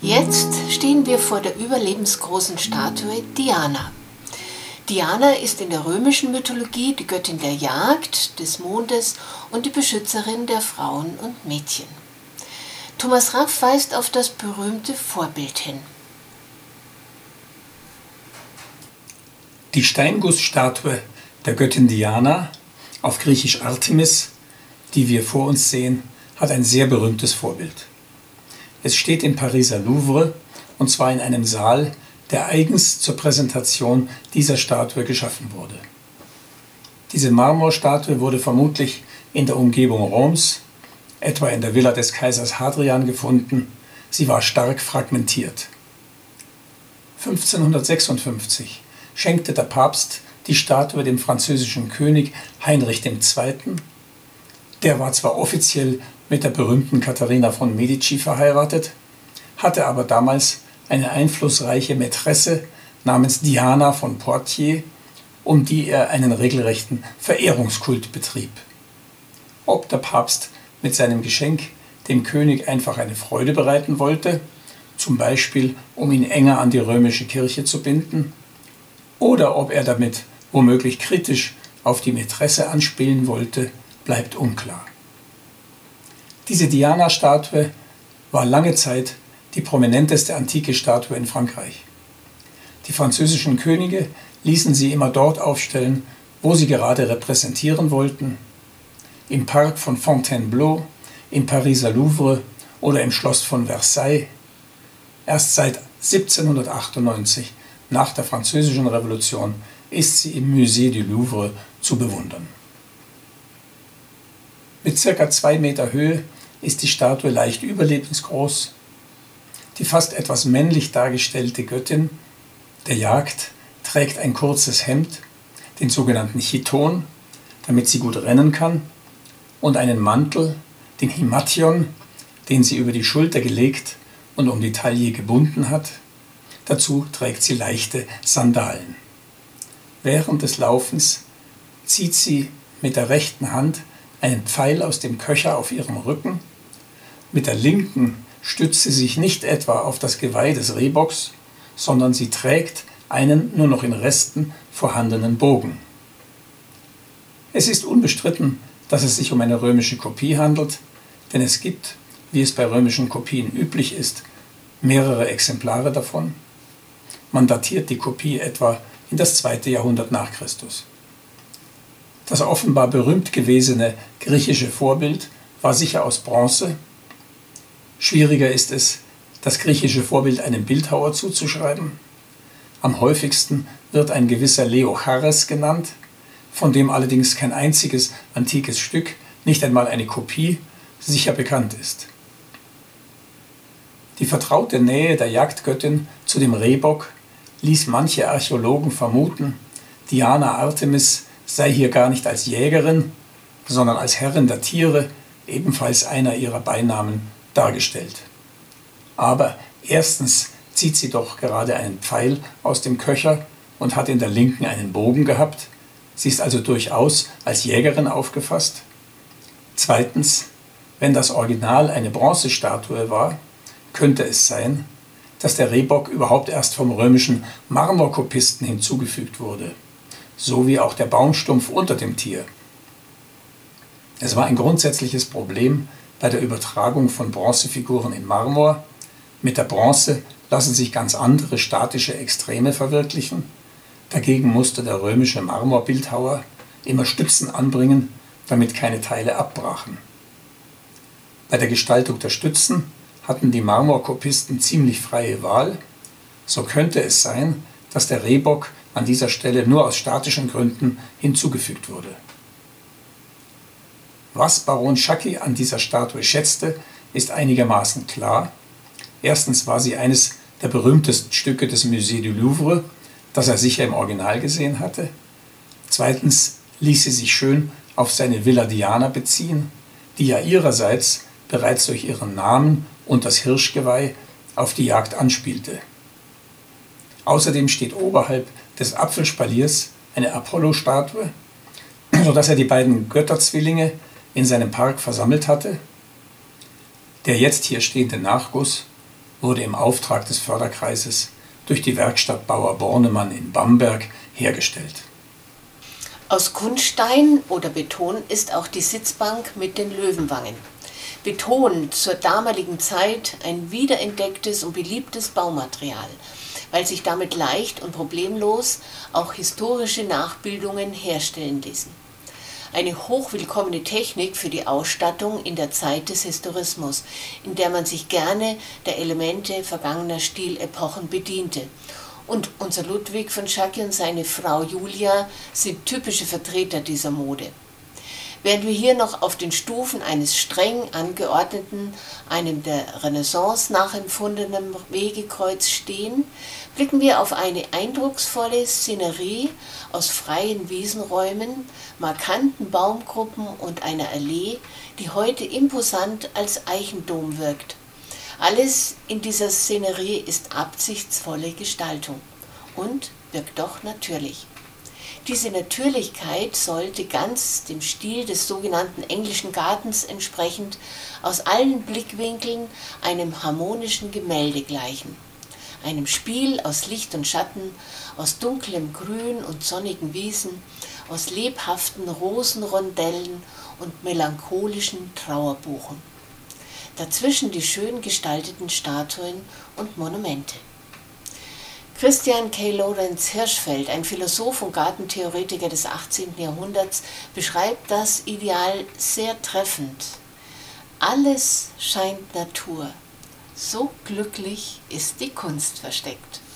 Jetzt stehen wir vor der überlebensgroßen Statue Diana. Diana ist in der römischen Mythologie die Göttin der Jagd, des Mondes und die Beschützerin der Frauen und Mädchen. Thomas Raff weist auf das berühmte Vorbild hin. Die Steingussstatue der Göttin Diana, auf Griechisch Artemis, die wir vor uns sehen, hat ein sehr berühmtes Vorbild. Es steht im Pariser Louvre, und zwar in einem Saal, der eigens zur Präsentation dieser Statue geschaffen wurde. Diese Marmorstatue wurde vermutlich in der Umgebung Roms, etwa in der Villa des Kaisers Hadrian, gefunden. Sie war stark fragmentiert. 1556 schenkte der Papst die Statue dem französischen König Heinrich II. Der war zwar offiziell mit der berühmten Katharina von Medici verheiratet, hatte aber damals eine einflussreiche Mätresse namens Diana von Poitiers, um die er einen regelrechten Verehrungskult betrieb. Ob der Papst mit seinem Geschenk dem König einfach eine Freude bereiten wollte, zum Beispiel um ihn enger an die römische Kirche zu binden, oder ob er damit womöglich kritisch auf die Mätresse anspielen wollte, bleibt unklar. Diese Diana-Statue war lange Zeit die prominenteste antike Statue in Frankreich. Die französischen Könige ließen sie immer dort aufstellen, wo sie gerade repräsentieren wollten, im Park von Fontainebleau, im Pariser Louvre oder im Schloss von Versailles. Erst seit 1798, nach der Französischen Revolution, ist sie im Musée du Louvre zu bewundern. Mit ca. 2 Meter Höhe ist die Statue leicht überlebensgroß. Die fast etwas männlich dargestellte Göttin der Jagd trägt ein kurzes Hemd, den sogenannten Chiton, damit sie gut rennen kann, und einen Mantel, den Himation, den sie über die Schulter gelegt und um die Taille gebunden hat. Dazu trägt sie leichte Sandalen. Während des Laufens zieht sie mit der rechten Hand einen Pfeil aus dem Köcher auf ihrem Rücken. Mit der linken stützt sie sich nicht etwa auf das Geweih des Rehbocks, sondern sie trägt einen nur noch in Resten vorhandenen Bogen. Es ist unbestritten, dass es sich um eine römische Kopie handelt, denn es gibt, wie es bei römischen Kopien üblich ist, mehrere Exemplare davon. Man datiert die Kopie etwa in das 2. Jahrhundert nach Christus. Das offenbar berühmt gewesene griechische Vorbild war sicher aus Bronze. Schwieriger ist es, das griechische Vorbild einem Bildhauer zuzuschreiben. Am häufigsten wird ein gewisser Leochares genannt, von dem allerdings kein einziges antikes Stück, nicht einmal eine Kopie, sicher bekannt ist. Die vertraute Nähe der Jagdgöttin zu dem Rehbock ließ manche Archäologen vermuten, Diana Artemis sei hier gar nicht als Jägerin, sondern als Herrin der Tiere, ebenfalls einer ihrer Beinamen, dargestellt. Aber erstens zieht sie doch gerade einen Pfeil aus dem Köcher und hat in der linken einen Bogen gehabt. Sie ist also durchaus als Jägerin aufgefasst. Zweitens, wenn das Original eine Bronzestatue war, könnte es sein, dass der Rehbock überhaupt erst vom römischen Marmorkopisten hinzugefügt wurde, so wie auch der Baumstumpf unter dem Tier. Es war ein grundsätzliches Problem bei der Übertragung von Bronzefiguren in Marmor. Mit der Bronze lassen sich ganz andere statische Extreme verwirklichen. Dagegen musste der römische Marmorbildhauer immer Stützen anbringen, damit keine Teile abbrachen. Bei der Gestaltung der Stützen hatten die Marmorkopisten ziemlich freie Wahl. So könnte es sein, dass der Rehbock an dieser Stelle nur aus statischen Gründen hinzugefügt wurde. Was Baron Schiaky an dieser Statue schätzte, ist einigermaßen klar. Erstens war sie eines der berühmtesten Stücke des Musée du Louvre, das er sicher im Original gesehen hatte. Zweitens ließ sie sich schön auf seine Villa Diana beziehen, die ja ihrerseits bereits durch ihren Namen und das Hirschgeweih auf die Jagd anspielte. Außerdem steht oberhalb des Apfelspaliers eine Apollo-Statue, sodass er die beiden Götterzwillinge in seinem Park versammelt hatte. Der jetzt hier stehende Nachguss wurde im Auftrag des Förderkreises durch die Werkstatt Bauer Bornemann in Bamberg hergestellt. Aus Kunststein oder Beton ist auch die Sitzbank mit den Löwenwangen. Beton, zur damaligen Zeit ein wiederentdecktes und beliebtes Baumaterial, weil sich damit leicht und problemlos auch historische Nachbildungen herstellen ließen. Eine hochwillkommene Technik für die Ausstattung in der Zeit des Historismus, in der man sich gerne der Elemente vergangener Stilepochen bediente. Und unser Ludwig von Schacky und seine Frau Julia sind typische Vertreter dieser Mode. Während wir hier noch auf den Stufen eines streng angeordneten, einem der Renaissance nachempfundenen Wegekreuz stehen, blicken wir auf eine eindrucksvolle Szenerie aus freien Wiesenräumen, markanten Baumgruppen und einer Allee, die heute imposant als Eichendom wirkt. Alles in dieser Szenerie ist absichtsvolle Gestaltung und wirkt doch natürlich. Diese Natürlichkeit sollte ganz dem Stil des sogenannten englischen Gartens entsprechend aus allen Blickwinkeln einem harmonischen Gemälde gleichen. Einem Spiel aus Licht und Schatten, aus dunklem Grün und sonnigen Wiesen, aus lebhaften Rosenrondellen und melancholischen Trauerbuchen. Dazwischen die schön gestalteten Statuen und Monumente. Christian K. Lorenz Hirschfeld, ein Philosoph und Gartentheoretiker des 18. Jahrhunderts, beschreibt das Ideal sehr treffend. Alles scheint Natur, so glücklich ist die Kunst versteckt.